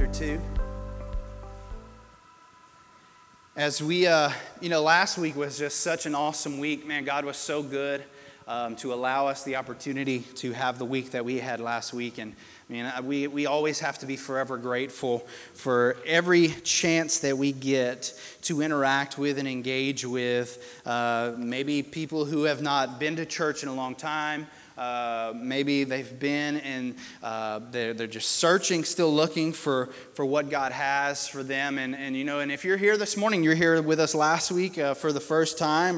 chapter 2. As we, last week was just such an awesome week. Man, God was so good to allow us the opportunity to have the week that we had last week. And we always have to be forever grateful for every chance that we get to interact with and engage with maybe people who have not been to church in a long time. Maybe they've been and they're just searching, still looking for what God has for them. And if you're here this morning, you're here with us last week for the first time,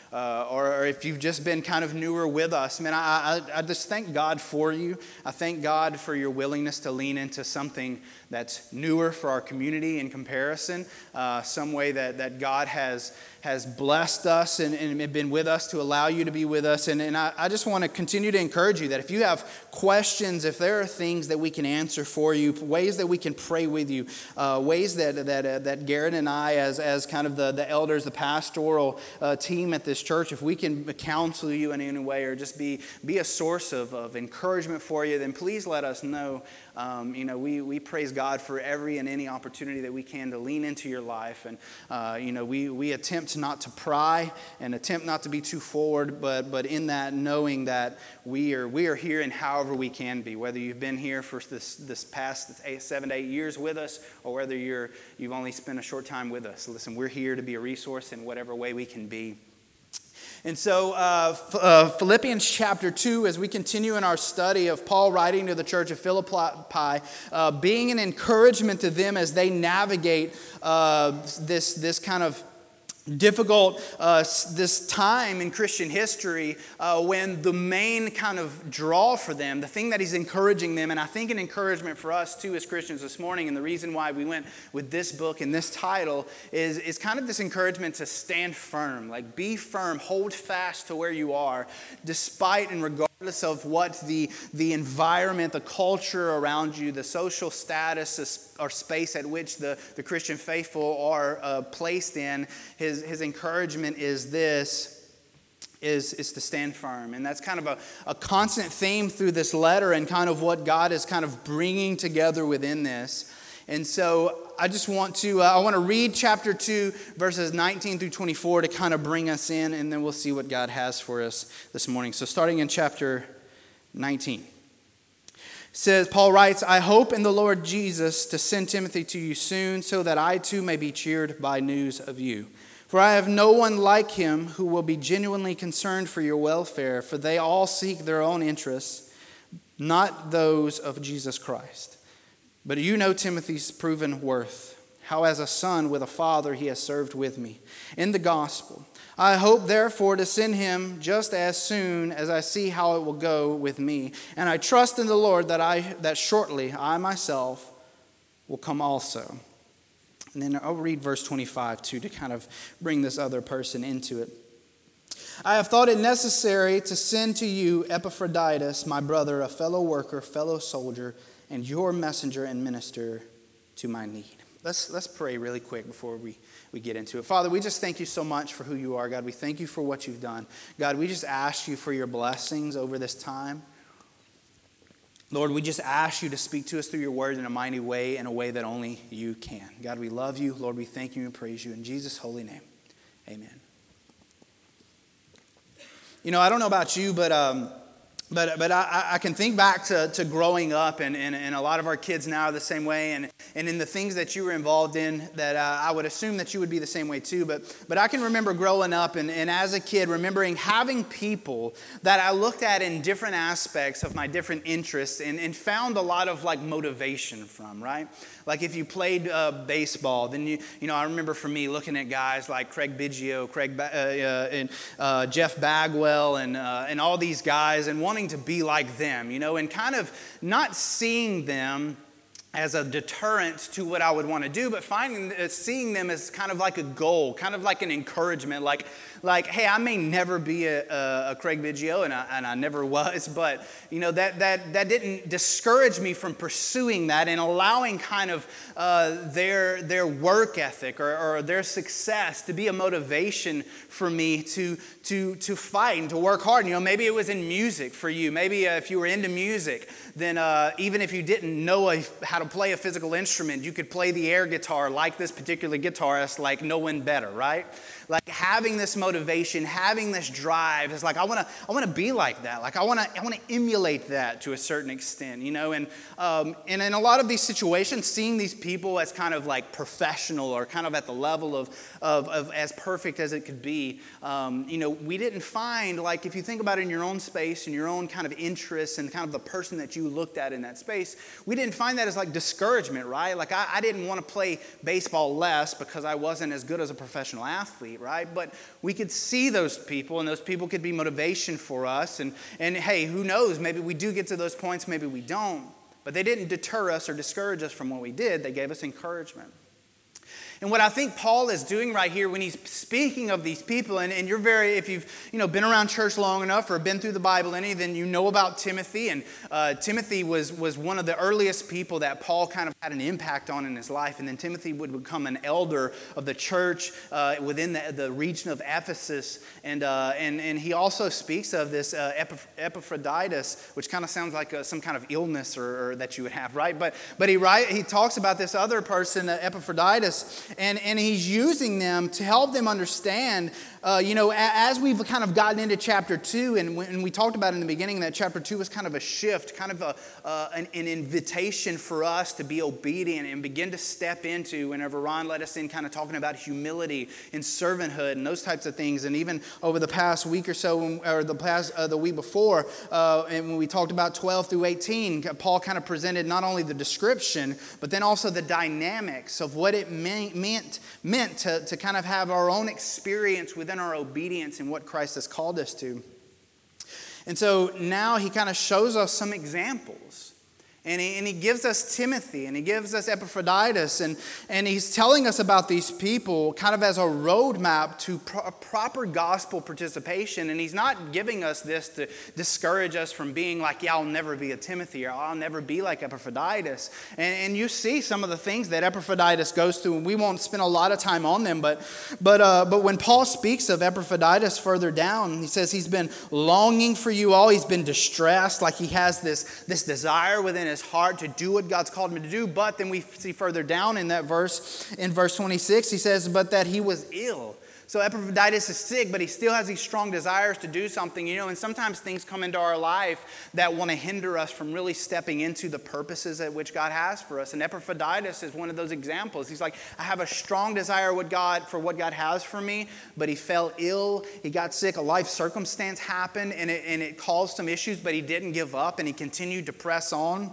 or if you've just been kind of newer with us, man, I just thank God for you. I thank God for your willingness to lean into something that's newer for our community in comparison, some way that God has blessed us and been with us to allow you to be with us. And I just want to continue to encourage you that if you have questions, if there are things that we can answer for you, ways that we can pray with you, ways that Garrett and I as kind of the elders, the pastoral team at this church, if we can counsel you in any way or just be a source of encouragement for you, then please let us know. We praise God for every and any opportunity that we can to lean into your life. And, we attempt not to pry and attempt not to be too forward, but in that knowing that we are here and however we can be, whether you've been here for this past 7 to 8 years with us or whether you've only spent a short time with us. Listen, we're here to be a resource in whatever way we can be. And so Philippians chapter 2, as we continue in our study of Paul writing to the church of Philippi, being an encouragement to them as they navigate this kind of difficult this time in Christian history when the main kind of draw for them, the thing that he's encouraging them, and I think an encouragement for us too as Christians this morning, and the reason why we went with this book and this title is kind of this encouragement to stand firm, like be firm, hold fast to where you are, despite and regardless of what the environment, the culture around you, the social status or space at which the Christian faithful are placed in. His encouragement is to stand firm. And that's kind of a constant theme through this letter and kind of what God is kind of bringing together within this. And so I just want to read chapter 2, verses 19 through 24 to kind of bring us in, and then we'll see what God has for us this morning. So starting in chapter 19. Says, Paul writes, I hope in the Lord Jesus to send Timothy to you soon so that I too may be cheered by news of you. For I have no one like him who will be genuinely concerned for your welfare, for they all seek their own interests, not those of Jesus Christ. But you know Timothy's proven worth, how as a son with a father he has served with me in the gospel. I hope, therefore, to send him just as soon as I see how it will go with me. And I trust in the Lord that shortly I myself will come also. And then I'll read verse 25 too to kind of bring this other person into it. I have thought it necessary to send to you Epaphroditus, my brother, a fellow worker, fellow soldier, and your messenger and minister to my need. Let's pray really quick before we get into it. Father, we just thank you so much for who you are, God. We thank you for what you've done. God, we just ask you for your blessings over this time. Lord, we just ask you to speak to us through your word in a mighty way, in a way that only you can. God, we love you. Lord, we thank you and praise you. In Jesus' holy name, amen. I don't know about you, but I can think back to growing up, and a lot of our kids now are the same way, and in the things that you were involved in that I would assume that you would be the same way too. But I can remember growing up and as a kid remembering having people that I looked at in different aspects of my different interests and found a lot of like motivation from, right? Like if you played baseball, then I remember for me looking at guys like Craig Biggio, and Jeff Bagwell, and all these guys, and wanting to be like them, and kind of not seeing them as a deterrent to what I would want to do, but seeing them as kind of like a goal, kind of like an encouragement, like, hey, I may never be a Craig Biggio, and I never was, but that didn't discourage me from pursuing that and allowing kind of their work ethic or their success to be a motivation for me to fight and to work hard. Maybe it was in music for you. Maybe if you were into music, then even if you didn't know how to play a physical instrument. You could play the air guitar like this particular guitarist, like no one better, right? Like having this motivation, having this drive, is like I want to be like that. Like I want to emulate that to a certain extent, you know. And in a lot of these situations, seeing these people as kind of like professional or kind of at the level of as perfect as it could be, you know, we didn't find, like, if you think about it in your own space and your own kind of interests and kind of the person that you looked at in that space, we didn't find that as like discouragement, right? Like I didn't want to play baseball less because I wasn't as good as a professional athlete, right? But we could see those people, and those people could be motivation for us. And hey, who knows? Maybe we do get to those points, maybe we don't. But they didn't deter us or discourage us from what we did. They gave us encouragement. And what I think Paul is doing right here when he's speaking of these people, and you're if you've been around church long enough or been through the Bible any, then you know about Timothy. And Timothy was one of the earliest people that Paul kind of had an impact on in his life. And then Timothy would become an elder of the church within the region of Ephesus. And he also speaks of this Epaphroditus, which kind of sounds like some kind of illness or that you would have, right? But he talks about this other person, Epaphroditus. And he's using them to help them understand, as we've kind of gotten into chapter 2, and when we talked about in the beginning that chapter 2 was kind of a shift, kind of an invitation for us to be obedient and begin to step into, whenever Ron led us in kind of talking about humility and servanthood and those types of things. And even over the past week or so, or the week before, and when we talked about 12 through 18, Paul kind of presented not only the description, but then also the dynamics of what it meant to kind of have our own experience within our obedience and what Christ has called us to. And so now he kind of shows us some examples. And he gives us Timothy, and he gives us Epaphroditus, and he's telling us about these people kind of as a roadmap to proper gospel participation. And he's not giving us this to discourage us from being like, yeah, I'll never be a Timothy, or I'll never be like Epaphroditus. And you see some of the things that Epaphroditus goes through, and we won't spend a lot of time on them. But when Paul speaks of Epaphroditus further down, he says he's been longing for you all. He's been distressed, like he has this desire within his heart to do what God's called him to do. But then we see further down in that verse, in verse 26, he says, but that he was ill. So Epaphroditus is sick, but he still has these strong desires to do something, and sometimes things come into our life that want to hinder us from really stepping into the purposes at which God has for us. And Epaphroditus is one of those examples. He's like, I have a strong desire for what God has for me, but he fell ill, he got sick, a life circumstance happened, and it caused some issues, but he didn't give up, and he continued to press on.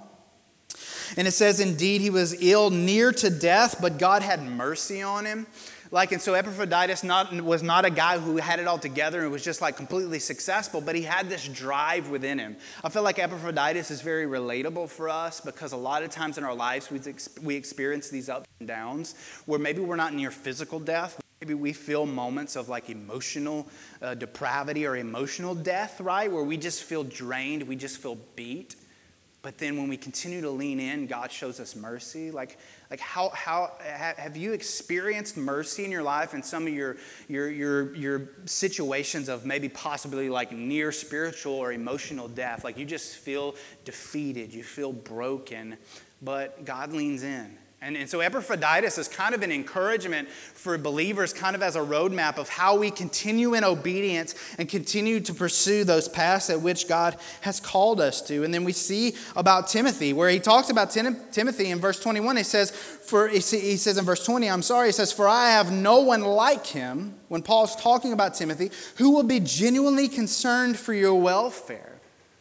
And it says, indeed, he was ill, near to death, but God had mercy on him. And so Epaphroditus was not a guy who had it all together and was just like completely successful, but he had this drive within him. I feel like Epaphroditus is very relatable for us because a lot of times in our lives we experience these ups and downs where maybe we're not near physical death. Maybe we feel moments of like emotional depravity or emotional death, right? Where we just feel drained, we just feel beat. But then when we continue to lean in, God shows us mercy. Like how have you experienced mercy in your life in some of your situations of maybe possibly like near spiritual or emotional death? Like you just feel defeated, you feel broken, but God leans in. And so Epaphroditus is kind of an encouragement for believers, kind of as a roadmap of how we continue in obedience and continue to pursue those paths at which God has called us to. And then we see about Timothy, where he talks about Timothy in verse 21. He says in verse 20, he says, for I have no one like him, when Paul's talking about Timothy, who will be genuinely concerned for your welfare.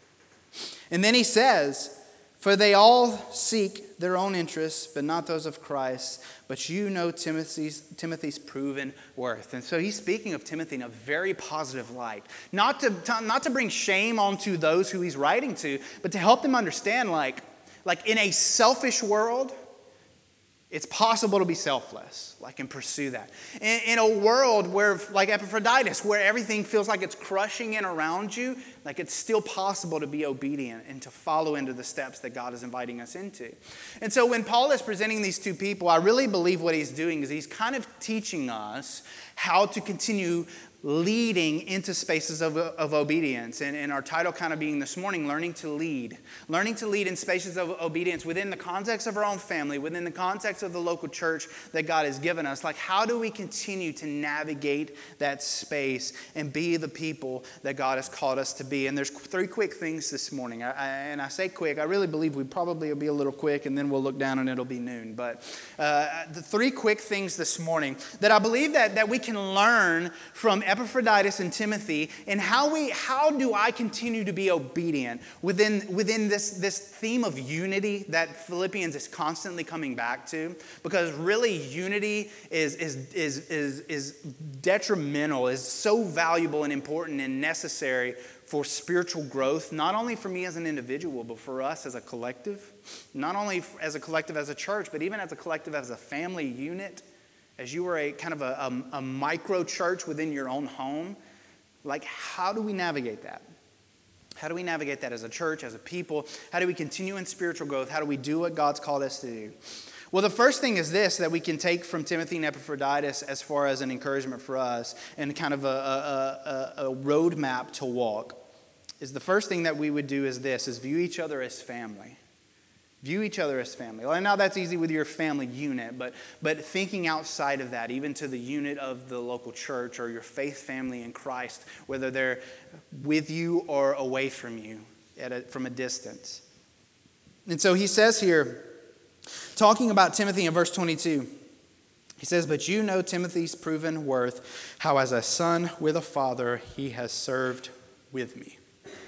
And then he says, for they all seek their own interests, but not those of Christ. But you know Timothy's proven worth. And so he's speaking of Timothy in a very positive light. Not to bring shame onto those who he's writing to, but to help them understand, like in a selfish world, it's possible to be selfless, and pursue that. In a world where, like Epaphroditus, where everything feels like it's crushing in around you, it's still possible to be obedient and to follow into the steps that God is inviting us into. And so when Paul is presenting these two people, I really believe what he's doing is he's kind of teaching us how to continue leading into spaces of obedience. And our title kind of being this morning, Learning to Lead. Learning to lead in spaces of obedience within the context of our own family, within the context of the local church that God has given us. Like, how do we continue to navigate that space and be the people that God has called us to be? And there's 3 quick things this morning. And I say quick, I really believe we probably will be a little quick, and then we'll look down and it'll be noon. But the 3 quick things this morning that I believe that we can learn from Epaphroditus and Timothy, and how do I continue to be obedient within this theme of unity that Philippians is constantly coming back to? Because really, unity is detrimental, is so valuable and important and necessary for spiritual growth, not only for me as an individual, but for us as a collective. Not only as a collective as a church, but even as a collective as a family unit. As you are a kind of a micro church within your own home, like, how do we navigate that? How do we navigate that as a church, as a people? How do we continue in spiritual growth? How do we do what God's called us to do? Well, the first thing is this that we can take from Timothy and Epaphroditus as far as an encouragement for us and kind of a roadmap to walk. Is the first thing that we would do is this, is view each other as family. View each other as family. Well, I know that's easy with your family unit, but thinking outside of that, even to the unit of the local church or your faith family in Christ, whether they're with you or away from you from a distance. And so he says here, talking about Timothy in verse 22, he says, "But you know Timothy's proven worth, how as a son with a father he has served with me."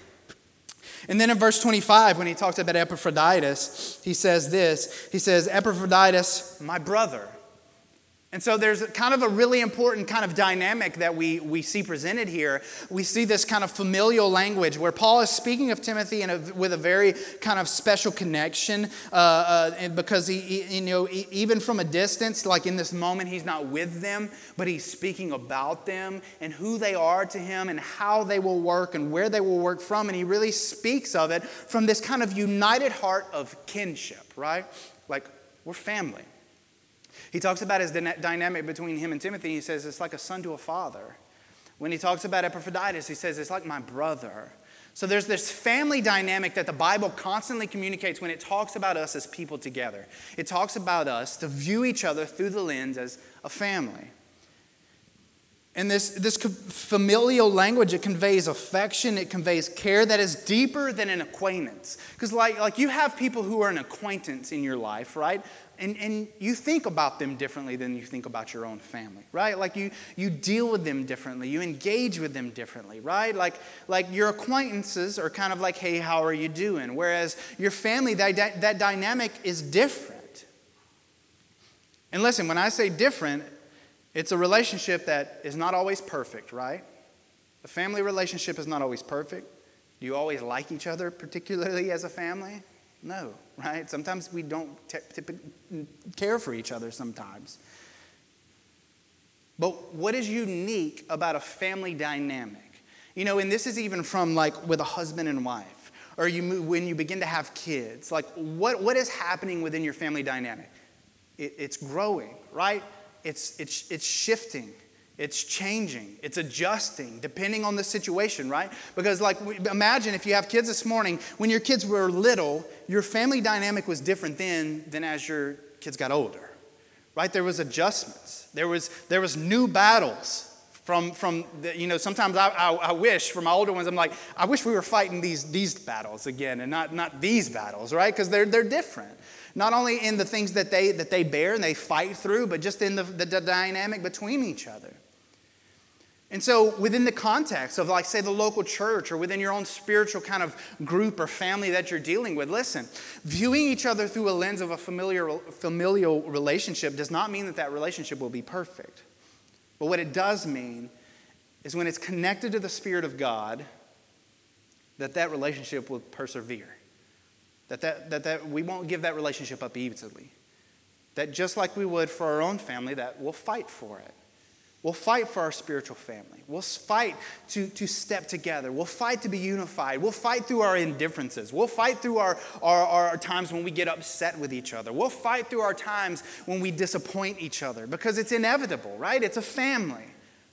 And then in verse 25, when he talks about Epaphroditus, he says this. He says, "Epaphroditus, my brother." And so there's kind of a really important kind of dynamic that we see presented here. We see this kind of familial language where Paul is speaking of Timothy with a very kind of special connection, because he even from a distance, like in this moment, he's not with them, but he's speaking about them and who they are to him and how they will work and where they will work from. And he really speaks of it from this kind of united heart of kinship, right? Like, we're family. He talks about his dynamic between him and Timothy. He says it's like a son to a father. When he talks about Epaphroditus, he says it's like my brother. So there's this family dynamic that the Bible constantly communicates when it talks about us as people together. It talks about us to view each other through the lens as a family. And this familial language, it conveys affection, it conveys care that is deeper than an acquaintance. Because like you have people who are an acquaintance in your life, right? And you think about them differently than you think about your own family, right? Like you deal with them differently, you engage with them differently, right? Like your acquaintances are kind of like, hey, how are you doing? Whereas your family, that dynamic is different. And listen, when I say different, it's a relationship that is not always perfect, right? A family relationship is not always perfect. Do you always like each other, particularly as a family? No, right? Sometimes we don't care for each other sometimes. But what is unique about a family dynamic? And this is even from like with a husband and wife, or when you begin to have kids. Like what is happening within your family dynamic? It's growing, right? It's shifting. It's changing. It's adjusting depending on the situation, right? Because imagine if you have kids this morning, when your kids were little, your family dynamic was different then than as your kids got older, right? There was adjustments. There was new battles from sometimes I wish for my older ones, I'm like, I wish we were fighting these battles again and not these battles, right? Because they're different. Not only in the things that they bear and they fight through, but just in the dynamic between each other. And so within the context of say the local church or within your own spiritual kind of group or family that you're dealing with, listen, viewing each other through a lens of a familial relationship does not mean that relationship will be perfect. But what it does mean is when it's connected to the Spirit of God, that relationship will persevere. That we won't give that relationship up easily. That just like we would for our own family, that we'll fight for it. We'll fight for our spiritual family. We'll fight to step together. We'll fight to be unified. We'll fight through our indifferences. We'll fight through our times when we get upset with each other. We'll fight through our times when we disappoint each other because it's inevitable, right? It's a family.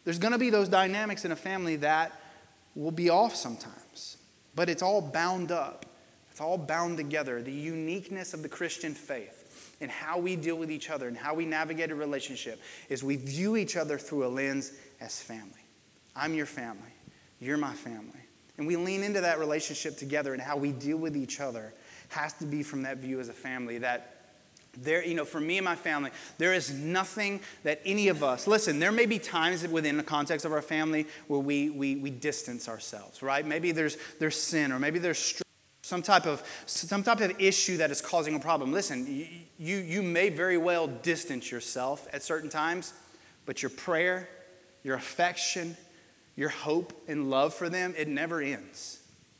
There's going to be those dynamics in a family that will be off sometimes. But it's all bound up. It's all bound together. The uniqueness of the Christian faith and how we deal with each other and how we navigate a relationship is we view each other through a lens as family. I'm your family. You're my family. And we lean into that relationship together, and how we deal with each other has to be from that view as a family. That there, for me and my family, there is nothing that any of us, listen, there may be times within the context of our family where we distance ourselves, right? Maybe there's sin, or maybe there's some type of issue that is causing a problem. Listen, you may very well distance yourself at certain times, but your prayer, your affection, your hope and love for them, it never ends.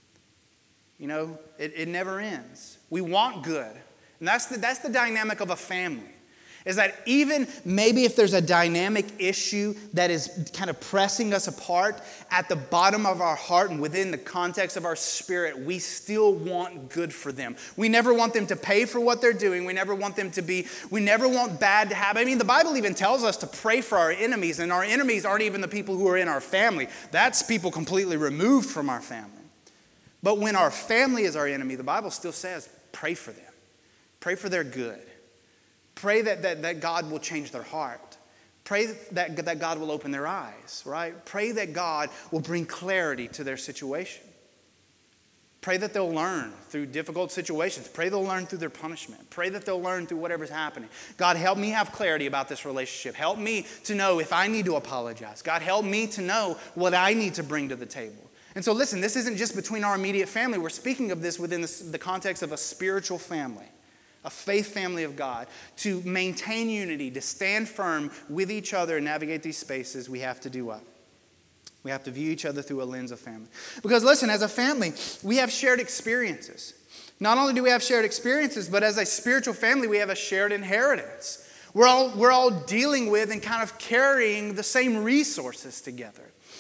It never ends. We want good. And that's the dynamic of a family. Is that even maybe if there's a dynamic issue that is kind of pressing us apart, at the bottom of our heart and within the context of our spirit, we still want good for them. We never want them to pay for what they're doing. We never want bad to happen. I mean, the Bible even tells us to pray for our enemies, and our enemies aren't even the people who are in our family. That's people completely removed from our family. But when our family is our enemy, the Bible still says, pray for them. Pray for their good. Pray that God will change their heart. Pray that God will open their eyes, right? Pray that God will bring clarity to their situation. Pray that they'll learn through difficult situations. Pray they'll learn through their punishment. Pray that they'll learn through whatever's happening. God, help me have clarity about this relationship. Help me to know if I need to apologize. God, help me to know what I need to bring to the table. And so listen, this isn't just between our immediate family. We're speaking of this within the context of a spiritual family. A faith family of God. To maintain unity, to stand firm with each other and navigate these spaces, we have to do what? We have to view each other through a lens of family. Because listen, as a family, we have shared experiences. Not only do we have shared experiences, but as a spiritual family, we have a shared inheritance. We're all dealing with and kind of carrying the same resources together.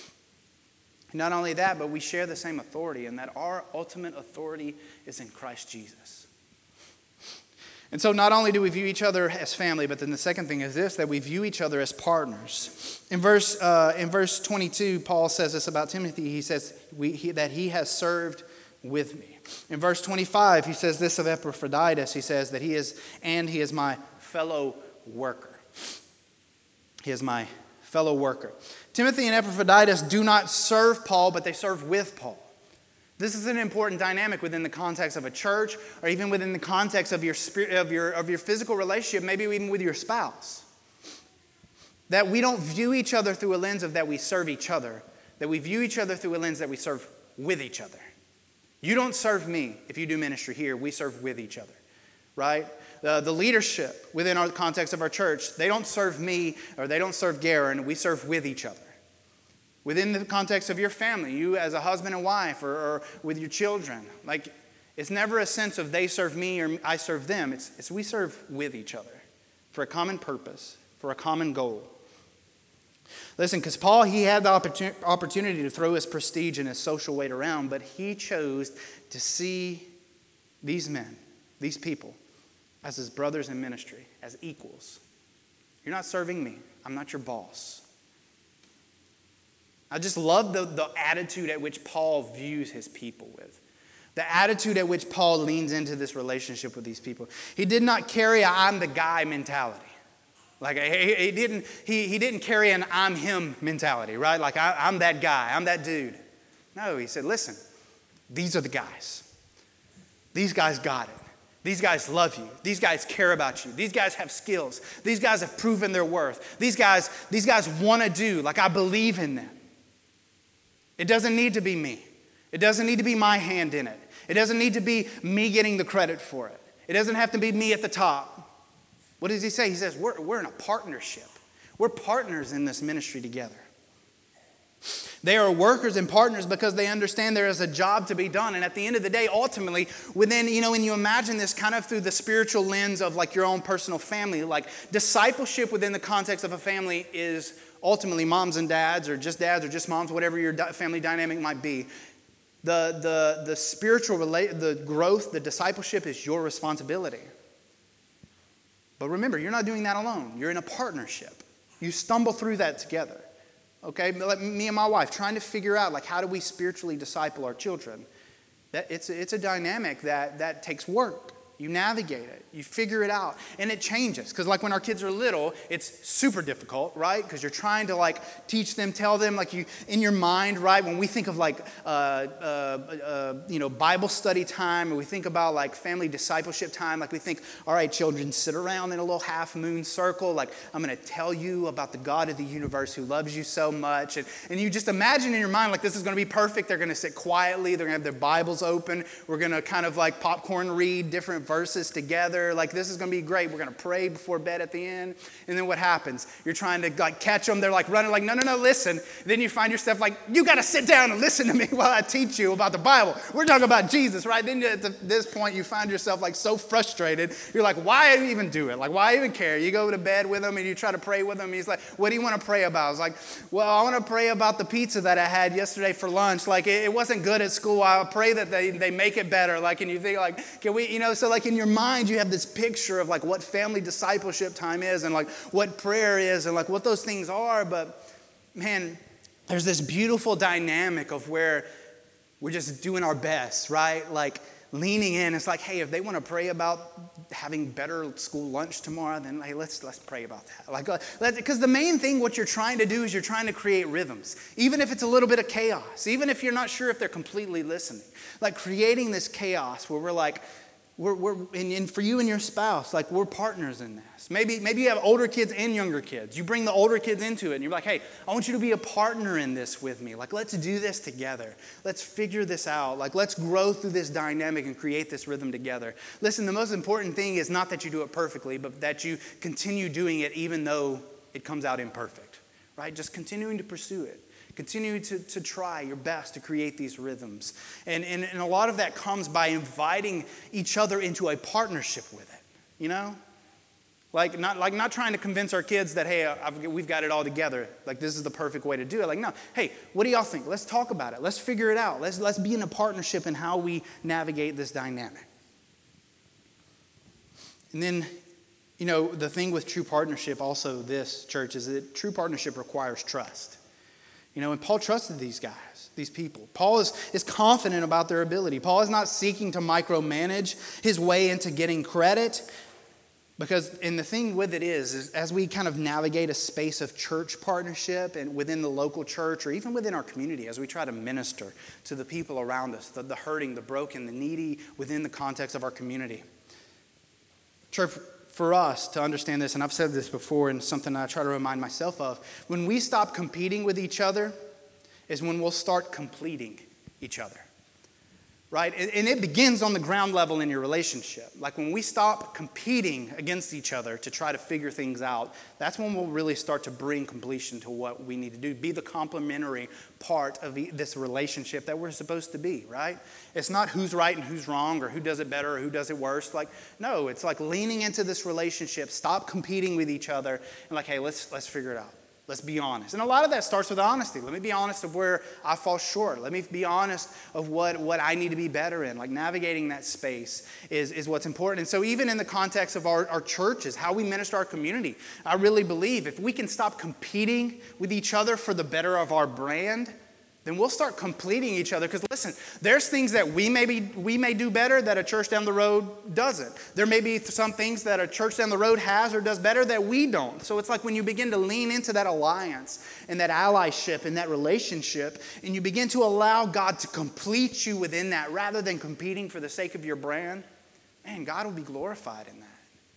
Not only that, but we share the same authority, and that our ultimate authority is in Christ Jesus. And so not only do we view each other as family, but then the second thing is this, that we view each other as partners. In verse 22, Paul says this about Timothy. He says that he has served with me. In verse 25, he says this of Epaphroditus. He says that he is my fellow worker. He is my fellow worker. Timothy and Epaphroditus do not serve Paul, but they serve with Paul. This is an important dynamic within the context of a church, or even within the context of your physical relationship, maybe even with your spouse. That we don't view each other through a lens of that we serve each other. That we view each other through a lens that we serve with each other. You don't serve me if you do ministry here. We serve with each other, right? The leadership within our context of our church, they don't serve me or they don't serve Garen. We serve with each other. Within the context of your family, you as a husband and wife, or with your children, like it's never a sense of they serve me or I serve them. It's we serve with each other for a common purpose, for a common goal. Listen, because Paul, he had the opportunity to throw his prestige and his social weight around, but he chose to see these men, these people, as his brothers in ministry, as equals. You're not serving me. I'm not your boss. I just love the attitude at which Paul views his people with. The attitude at which Paul leans into this relationship with these people. He did not carry a I'm the guy mentality. Like he didn't carry an I'm him mentality, right? Like I'm that guy, I'm that dude. No, he said, listen, these are the guys. These guys got it. These guys love you. These guys care about you. These guys have skills. These guys have proven their worth. These guys want to do, like I believe in them. It doesn't need to be me. It doesn't need to be my hand in it. It doesn't need to be me getting the credit for it. It doesn't have to be me at the top. What does he say? He says, we're in a partnership. We're partners in this ministry together. They are workers and partners because they understand there is a job to be done. And at the end of the day, ultimately, when you imagine this kind of through the spiritual lens of like your own personal family, like discipleship within the context of a family is ultimately moms and dads or just moms, whatever your family dynamic might be. The spiritual the growth, the discipleship is your responsibility. But remember, you're not doing that alone. You're in a partnership. You stumble through that together. okay? Like me and my wife trying to figure out, like, how do we spiritually disciple our children? It's a dynamic that takes work. You navigate it. You figure it out. And it changes. Because like when our kids are little, it's super difficult, right? Because you're trying to like teach them, tell them, like you, in your mind, right? When we think of like, Bible study time, or we think about like family discipleship time, like we think, all right, children, sit around in a little half moon circle. Like I'm going to tell you about the God of the universe who loves you so much. And you just imagine in your mind, like this is going to be perfect. They're going to sit quietly. They're going to have their Bibles open. We're going to kind of like popcorn read different verses together. Like this is going to be great. We're going to pray before bed at the end. And then what happens? You're trying to like catch them. They're like running like, no, listen. Then you find yourself like, you got to sit down and listen to me while I teach you about the Bible. We're talking about Jesus, right? Then at this point, you find yourself like so frustrated. You're like, why even do it? Like, why even care? You go to bed with him and you try to pray with him. He's like, what do you want to pray about? I was like, well, I want to pray about the pizza that I had yesterday for lunch. Like, it wasn't good at school. I pray that they make it better. Like, and you think like, can we, so like in your mind, you have this picture of like what family discipleship time is and like what prayer is and like what those things are. But man, there's this beautiful dynamic of where we're just doing our best, right? Like leaning in. It's like, hey, if they want to pray about having better school lunch tomorrow, then hey, let's pray about that. Like, because the main thing, what you're trying to do is you're trying to create rhythms, even if it's a little bit of chaos, even if you're not sure if they're completely listening. Like creating this chaos where we're like, and for you and your spouse, like we're partners in this. Maybe you have older kids and younger kids. You bring the older kids into it and you're like, hey, I want you to be a partner in this with me. Like, let's do this together. Let's figure this out. Like, let's grow through this dynamic and create this rhythm together. Listen, the most important thing is not that you do it perfectly, but that you continue doing it even though it comes out imperfect, right? Just continuing to pursue it. Continue to try your best to create these rhythms. And a lot of that comes by inviting each other into a partnership with it, Like not trying to convince our kids that, hey, we've got it all together. Like this is the perfect way to do it. Like, no, hey, what do y'all think? Let's talk about it. Let's figure it out. Let's be in a partnership in how we navigate this dynamic. And then, the thing with true partnership also, this church, is that true partnership requires trust. And Paul trusted these guys, these people. Paul is confident about their ability. Paul is not seeking to micromanage his way into getting credit. And the thing with it is as we kind of navigate a space of church partnership and within the local church or even within our community, as we try to minister to the people around us, the hurting, the broken, the needy within the context of our community. Church, for us to understand this, and I've said this before and something I try to remind myself of, when we stop competing with each other is when we'll start completing each other, right? And it begins on the ground level in your relationship. Like when we stop competing against each other to try to figure things out, that's when we'll really start to bring completion to what we need to do, be the complementary part of this relationship that we're supposed to be, right? It's not who's right and who's wrong or who does it better or who does it worse. Like, no, it's like leaning into this relationship, stop competing with each other, and like, hey, let's figure it out. Let's be honest. And a lot of that starts with honesty. Let me be honest of where I fall short. Let me be honest of what I need to be better in. Like navigating that space is what's important. And so even in the context of our churches, how we minister our community, I really believe if we can stop competing with each other for the better of our brand, then we'll start completing each other. Because listen, there's things that we may do better that a church down the road doesn't. There may be some things that a church down the road has or does better that we don't. So it's like when you begin to lean into that alliance and that allyship and that relationship, and you begin to allow God to complete you within that rather than competing for the sake of your brand, man, God will be glorified in that.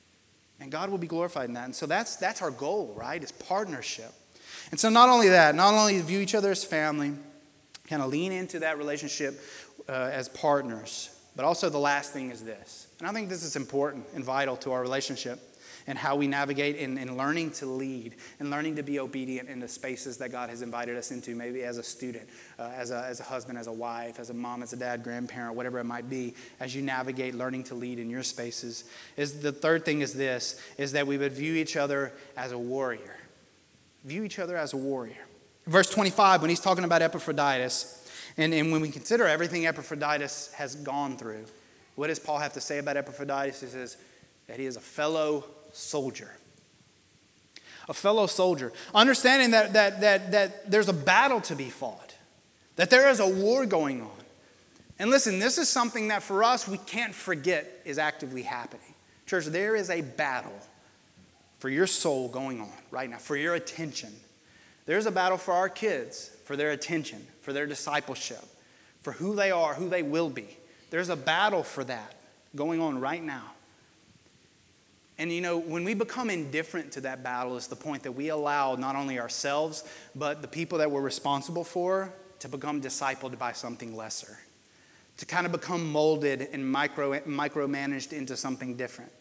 And God will be glorified in that. And so that's our goal, right? Is partnership. And so not only view each other as family, kind of lean into that relationship as partners. But also the last thing is this. And I think this is important and vital to our relationship and how we navigate in learning to lead and learning to be obedient in the spaces that God has invited us into, maybe as a student, as a husband, as a wife, as a mom, as a dad, grandparent, whatever it might be, as you navigate learning to lead in your spaces. The third thing is this, is that we would view each other as a warrior. View each other as a warrior. Verse 25, when he's talking about Epaphroditus, and when we consider everything Epaphroditus has gone through, what does Paul have to say about Epaphroditus? He says that he is a fellow soldier. a fellow soldier. Understanding that there's a battle to be fought, that there is a war going on. And listen, this is something that for us we can't forget is actively happening. Church, there is a battle for your soul going on right now, for your attention. There's a battle for our kids, for their attention, for their discipleship, for who they are, who they will be. There's a battle for that going on right now. And when we become indifferent to that battle is the point that we allow not only ourselves, but the people that we're responsible for to become discipled by something lesser, to kind of become molded and micromanaged into something different.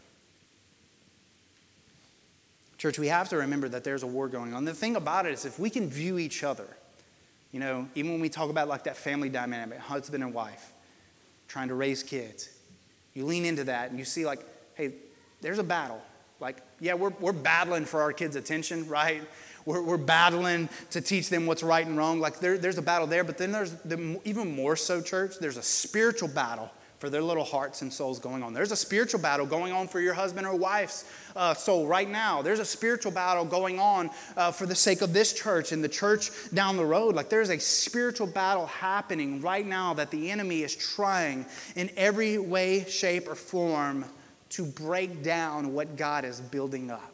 Church, we have to remember that there's a war going on. The thing about it is if we can view each other, even when we talk about like that family dynamic, husband and wife, trying to raise kids, you lean into that and you see like, hey, there's a battle. Like, yeah, we're battling for our kids' attention, right? We're battling to teach them what's right and wrong. Like there's a battle there, but then there's even more so, church, there's a spiritual battle for their little hearts and souls going on. There's a spiritual battle going on for your husband or wife's soul right now. There's a spiritual battle going on for the sake of this church and the church down the road. Like there's a spiritual battle happening right now that the enemy is trying in every way, shape, or form to break down what God is building up.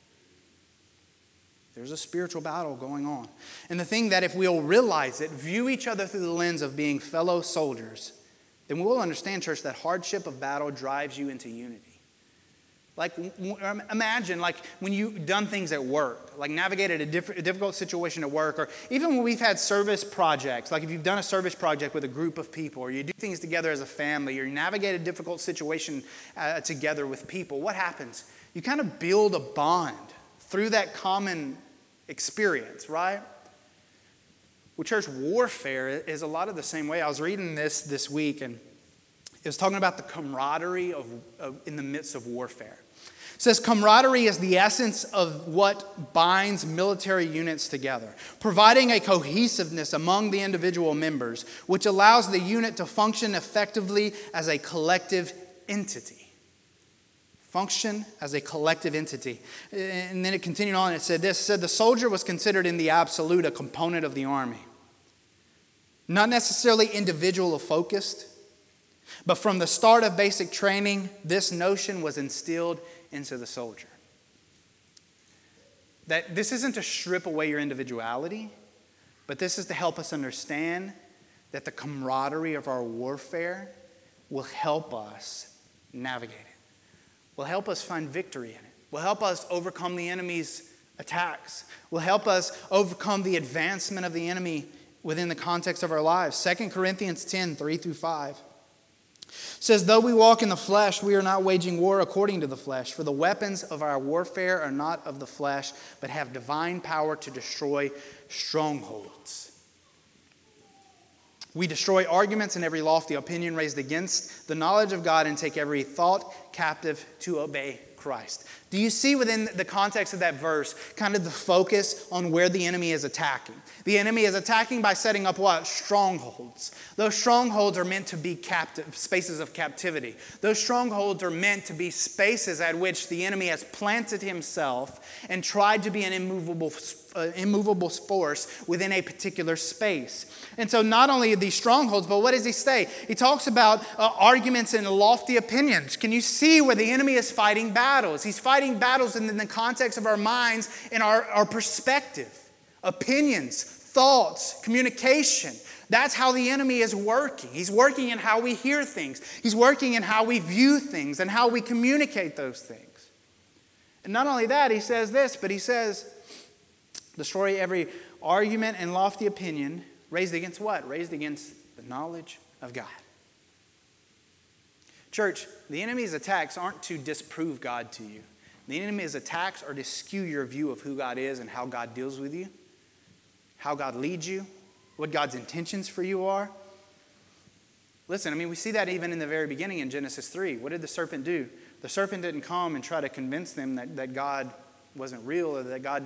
There's a spiritual battle going on. And the thing that if we'll realize it, view each other through the lens of being fellow soldiers, then we'll understand, church, that hardship of battle drives you into unity. Like, imagine, like, when you've done things at work, like navigated a difficult situation at work, or even when we've had service projects, like if you've done a service project with a group of people, or you do things together as a family, or you navigate a difficult situation together with people, what happens? You kind of build a bond through that common experience, right? Well, church, warfare is a lot of the same way. I was reading this week, and it was talking about the camaraderie in the midst of warfare. It says camaraderie is the essence of what binds military units together, providing a cohesiveness among the individual members, which allows the unit to function effectively as a collective entity. Function as a collective entity. And then it continued on, it said this, it said the soldier was considered in the absolute a component of the army. Not necessarily individual focused, but from the start of basic training, this notion was instilled into the soldier. That this isn't to strip away your individuality, but this is to help us understand that the camaraderie of our warfare will help us navigate it, will help us find victory in it, will help us overcome the enemy's attacks, will help us overcome the advancement of the enemy within the context of our lives. 2 Corinthians 10, 3-5. Says, though we walk in the flesh, we are not waging war according to the flesh. For the weapons of our warfare are not of the flesh, but have divine power to destroy strongholds. We destroy arguments and every lofty opinion raised against the knowledge of God and take every thought captive to obey Christ. Do you see within the context of that verse kind of the focus on where the enemy is attacking? The enemy is attacking by setting up what? Strongholds. Those strongholds are meant to be captive, spaces of captivity. Those strongholds are meant to be spaces at which the enemy has planted himself and tried to be an immovable force within a particular space. And so not only are these strongholds, but what does he say? He talks about arguments and lofty opinions. Can you see where the enemy is fighting battles? He's fighting battles in the context of our minds and our perspective, opinions, thoughts, communication. That's how the enemy is working. He's working in how we hear things. He's working in how we view things and how we communicate those things. And not only that, he says this, but he says, destroy every argument and lofty opinion raised against what? Raised against the knowledge of God. Church, the enemy's attacks aren't to disprove God to you. The enemy's attacks are to skew your view of who God is and how God deals with you, how God leads you, what God's intentions for you are. Listen, we see that even in the very beginning in Genesis 3. What did the serpent do? The serpent didn't come and try to convince them that God wasn't real or that God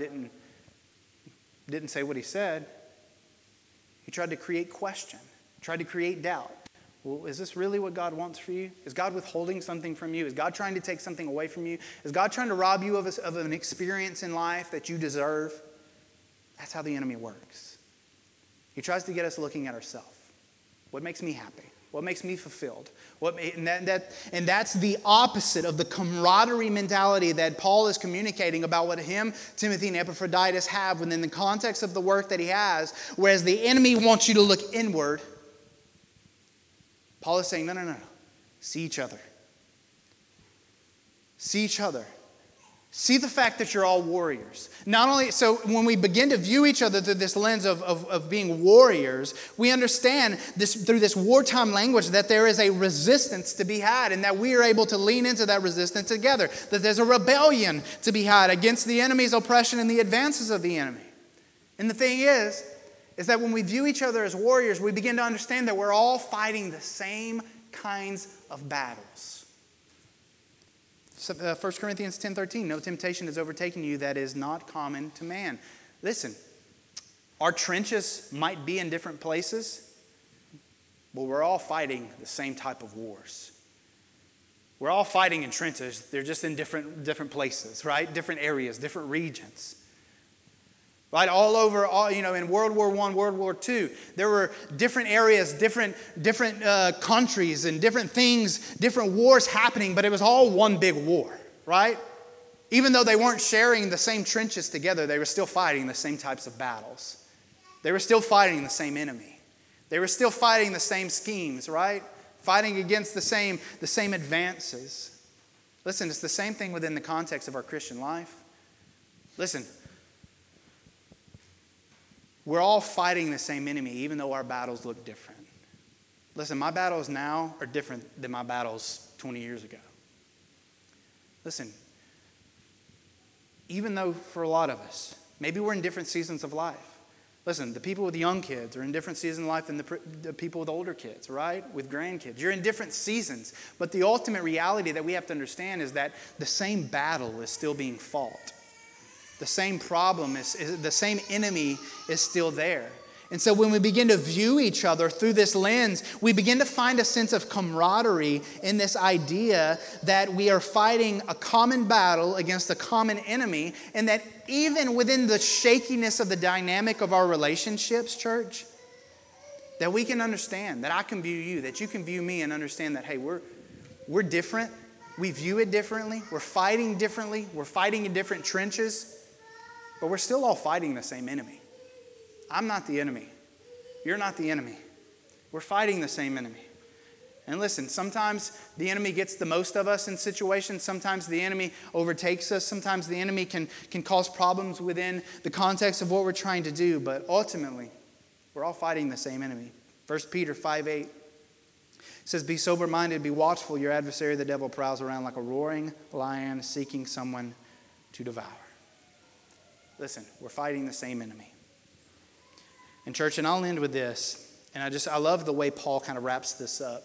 didn't say what he said. He tried to create question, tried to create doubt. well, is this really what God wants for you? Is God withholding something from you? Is God trying to take something away from you? Is God trying to rob you of an experience in life that you deserve? That's how the enemy works. He tries to get us looking at ourselves. What makes me happy? What makes me fulfilled? And that's the opposite of the camaraderie mentality that Paul is communicating about what him, Timothy, and Epaphroditus have within the context of the work that he has. Whereas the enemy wants you to look inward, Paul is saying, no. See each other. See each other. See the fact that you're all warriors. Not only, so when we begin to view each other through this lens of being warriors, we understand this through this wartime language that there is a resistance to be had and that we are able to lean into that resistance together. That there's a rebellion to be had against the enemy's oppression and the advances of the enemy. And the thing is that when we view each other as warriors, we begin to understand that we're all fighting the same kinds of battles. 1 Corinthians 10:13, no temptation has overtaken you that is not common to man. Listen, our trenches might be in different places, but we're all fighting the same type of wars. We're all fighting in trenches. They're just in different places, right? Different areas, different regions. Right, all over, in World War I, World War II, there were different areas, different countries and different things, different wars happening, but it was all one big war, right? Even though they weren't sharing the same trenches together, they were still fighting the same types of battles. They were still fighting the same enemy. They were still fighting the same schemes, right? Fighting against the same advances. Listen, it's the same thing within the context of our Christian life. Listen, we're all fighting the same enemy, even though our battles look different. Listen, my battles now are different than my battles 20 years ago. Listen, even though for a lot of us, maybe we're in different seasons of life. Listen, the people with young kids are in different seasons of life than the people with older kids, right? With grandkids. You're in different seasons. But the ultimate reality that we have to understand is that the same battle is still being fought. The same problem, the same enemy is still there. And so when we begin to view each other through this lens, we begin to find a sense of camaraderie in this idea that we are fighting a common battle against a common enemy, and that even within the shakiness of the dynamic of our relationships, church, that we can understand, that I can view you, that you can view me and understand that, hey, we're different. We view it differently. We're fighting differently. We're fighting in different trenches. But we're still all fighting the same enemy. I'm not the enemy. You're not the enemy. We're fighting the same enemy. And listen, sometimes the enemy gets the most of us in situations. Sometimes the enemy overtakes us. Sometimes the enemy can cause problems within the context of what we're trying to do. But ultimately, we're all fighting the same enemy. 1 Peter 5:8 says, be sober-minded, be watchful. Your adversary, the devil, prowls around like a roaring lion seeking someone to devour. Listen, we're fighting the same enemy. And church, and I'll end with this. And I love the way Paul kind of wraps this up.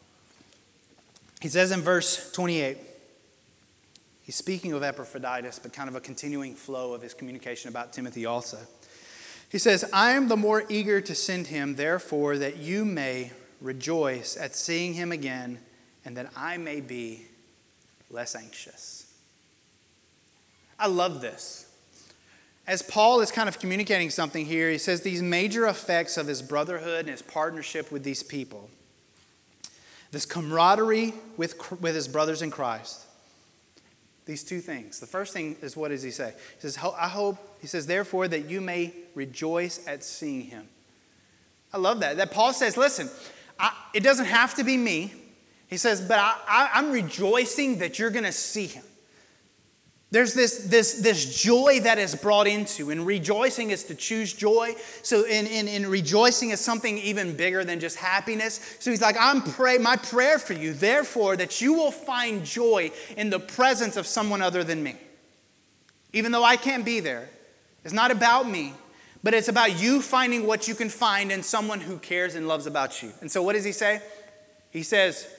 He says in verse 28, he's speaking of Epaphroditus, but kind of a continuing flow of his communication about Timothy also. He says, I am the more eager to send him, therefore, that you may rejoice at seeing him again, and that I may be less anxious. I love this. As Paul is kind of communicating something here, he says these major effects of his brotherhood and his partnership with these people. This camaraderie with his brothers in Christ. These two things. The first thing is, what does he say? He says, therefore, that you may rejoice at seeing him. I love that. That Paul says, listen, it doesn't have to be me. He says, but I'm rejoicing that you're going to see him. There's this joy that is brought into, and rejoicing is to choose joy. So in rejoicing is something even bigger than just happiness. So he's like, my prayer for you, therefore, that you will find joy in the presence of someone other than me. Even though I can't be there. It's not about me, but it's about you finding what you can find in someone who cares and loves about you. And so what does he say? He says,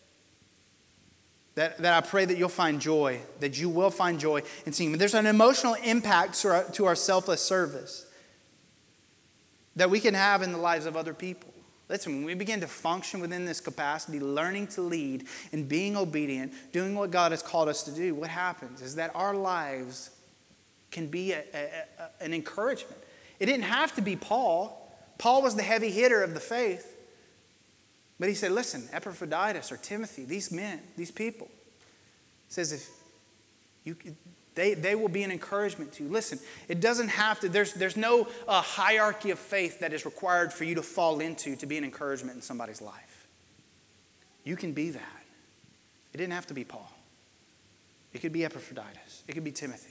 that I pray that you'll find joy, that you will find joy in seeing him. There's an emotional impact to our selfless service that we can have in the lives of other people. Listen, when we begin to function within this capacity, learning to lead and being obedient, doing what God has called us to do, what happens is that our lives can be an encouragement. It didn't have to be Paul. Paul was the heavy hitter of the faith. But he said, listen, Epaphroditus or Timothy, these men, these people, says if you they will be an encouragement to you. Listen, it doesn't have to, there's no hierarchy of faith that is required for you to fall into to be an encouragement in somebody's life. You can be that. It didn't have to be Paul. It could be Epaphroditus. It could be Timothy.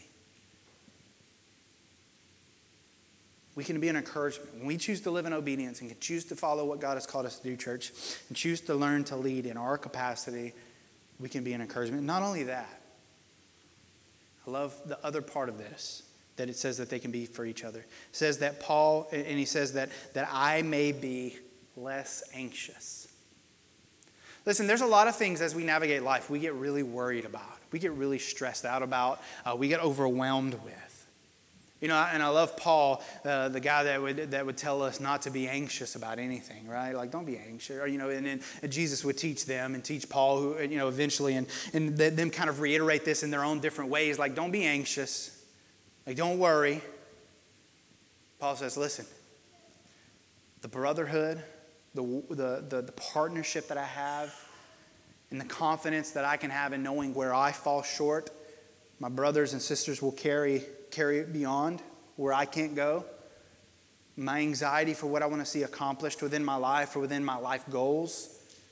We can be an encouragement. When we choose to live in obedience and choose to follow what God has called us to do, church, and choose to learn to lead in our capacity, we can be an encouragement. Not only that, I love the other part of this, that it says that they can be for each other. It says that Paul, and he says that I may be less anxious. Listen, there's a lot of things as we navigate life we get really worried about. We get really stressed out about. We get overwhelmed with. You know, and I love Paul, the guy that would tell us not to be anxious about anything, right? Like, don't be anxious. Or, you know, and then Jesus would teach them and teach Paul, who, you know, eventually, and them kind of reiterate this in their own different ways. Like, don't be anxious. Like, don't worry. Paul says, listen, the brotherhood, the partnership that I have, and the confidence that I can have in knowing where I fall short, my brothers and sisters will carry it beyond where I can't go. My anxiety for what I want to see accomplished within my life or within my life goals.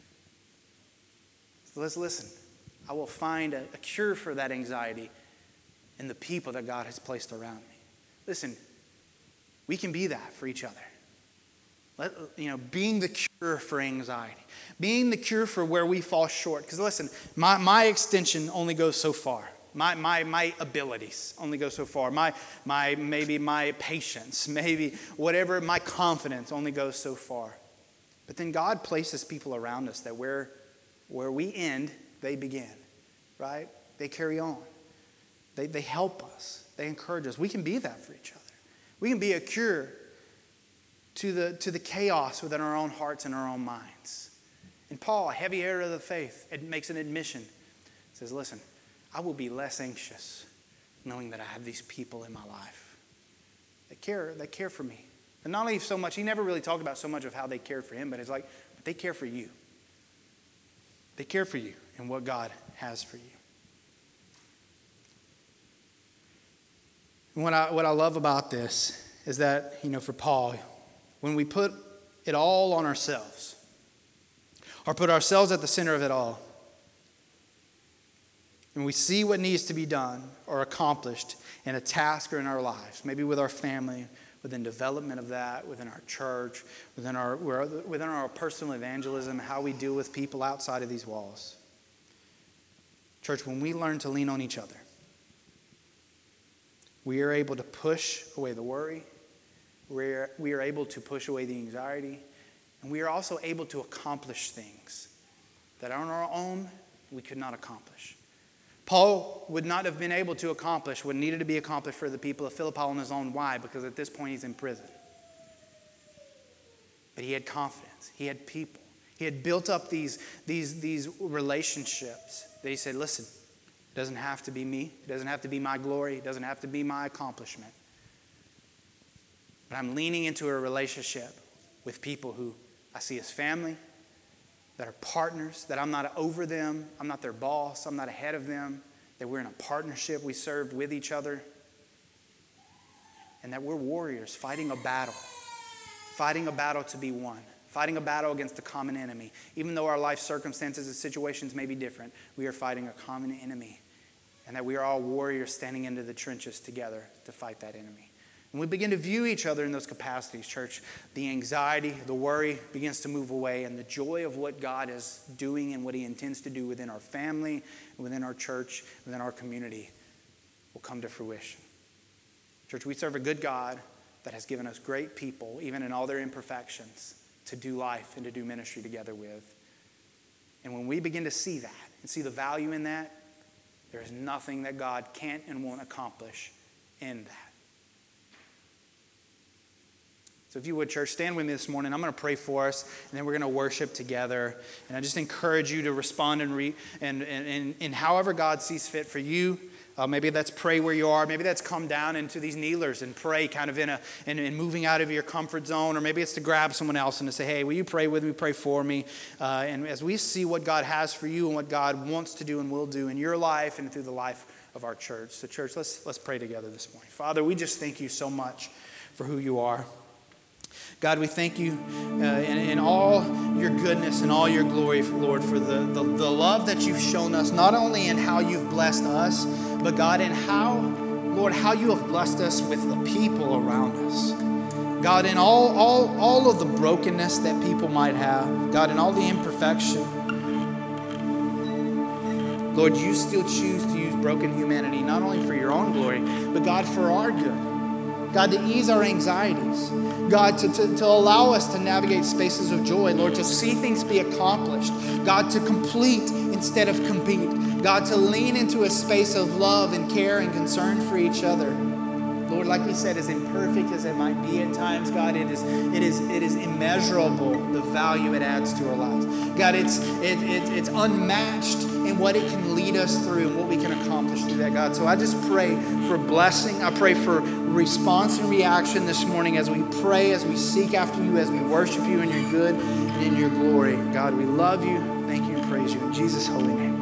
So let's listen. I will find a cure for that anxiety in the people that God has placed around me. Listen, we can be that for each other. Being the cure for anxiety. Being the cure for where we fall short. Because listen, my extension only goes so far. My abilities only go so far. Maybe my patience, maybe whatever, my confidence only goes so far. But then God places people around us that where we end, they begin, right? They carry on. They help us. They encourage us. We can be that for each other. We can be a cure to the chaos within our own hearts and our own minds. And Paul, a heavy hitter of the faith, makes an admission. Says, listen, I will be less anxious knowing that I have these people in my life that care for me. And not only so much, he never really talked about so much of how they cared for him, but it's like, but they care for you. They care for you and what God has for you. And what I love about this is that, for Paul, when we put it all on ourselves, or put ourselves at the center of it all, and we see what needs to be done or accomplished in a task or in our lives, maybe with our family, within development of that, within our church, within our personal evangelism, how we deal with people outside of these walls. Church, when we learn to lean on each other, we are able to push away the worry. We are able to push away the anxiety. And we are also able to accomplish things that on our own we could not accomplish. Paul would not have been able to accomplish what needed to be accomplished for the people of Philippi on his own. Why? Because at this point he's in prison. But he had confidence. He had people. He had built up these relationships that he said, listen, it doesn't have to be me. It doesn't have to be my glory. It doesn't have to be my accomplishment. But I'm leaning into a relationship with people who I see as family, that are partners, that I'm not over them, I'm not their boss, I'm not ahead of them, that we're in a partnership, we served with each other, and that we're warriors fighting a battle to be won, fighting a battle against a common enemy. Even though our life circumstances and situations may be different, we are fighting a common enemy, and that we are all warriors standing into the trenches together to fight that enemy. When we begin to view each other in those capacities, church, the anxiety, the worry begins to move away, and the joy of what God is doing and what he intends to do within our family, within our church, within our community will come to fruition. Church, we serve a good God that has given us great people, even in all their imperfections, to do life and to do ministry together with. And when we begin to see that and see the value in that, there is nothing that God can't and won't accomplish in that. So if you would, church, stand with me this morning. I'm going to pray for us, and then we're going to worship together. And I just encourage you to respond and however God sees fit for you. Maybe that's pray where you are. Maybe that's come down into these kneelers and pray kind of in moving out of your comfort zone. Or maybe it's to grab someone else and to say, hey, will you pray with me, pray for me? And as we see what God has for you and what God wants to do and will do in your life and through the life of our church. So church, let's pray together this morning. Father, we just thank you so much for who you are. God, we thank you in all your goodness and all your glory, Lord, for the love that you've shown us, not only in how you've blessed us, but God, in how you have blessed us with the people around us. God, in all of the brokenness that people might have, God, in all the imperfection, Lord, you still choose to use broken humanity, not only for your own glory, but God, for our good. God, to ease our anxieties. God, to allow us to navigate spaces of joy. Lord, to see things be accomplished. God, to complete instead of compete. God, to lean into a space of love and care and concern for each other. Lord, like we said, as imperfect as it might be at times, God, it is immeasurable, the value it adds to our lives. God, it's unmatched in what it can lead us through and what we can accomplish through that, God. So I just pray for blessing. I pray for response and reaction this morning as we pray, as we seek after you, as we worship you in your good and in your glory. God, we love you, thank you, and praise you in Jesus' holy name.